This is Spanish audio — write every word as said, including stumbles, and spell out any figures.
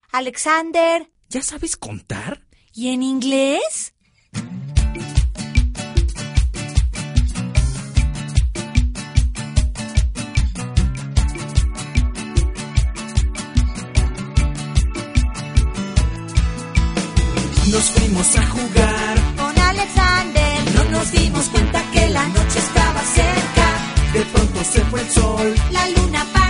Alexander. ¿Ya sabes contar? ¿Y en inglés? Nos fuimos a jugar con Alexander. No nos dimos cuenta que la noche estaba cerca. De pronto se fue el sol. La luna para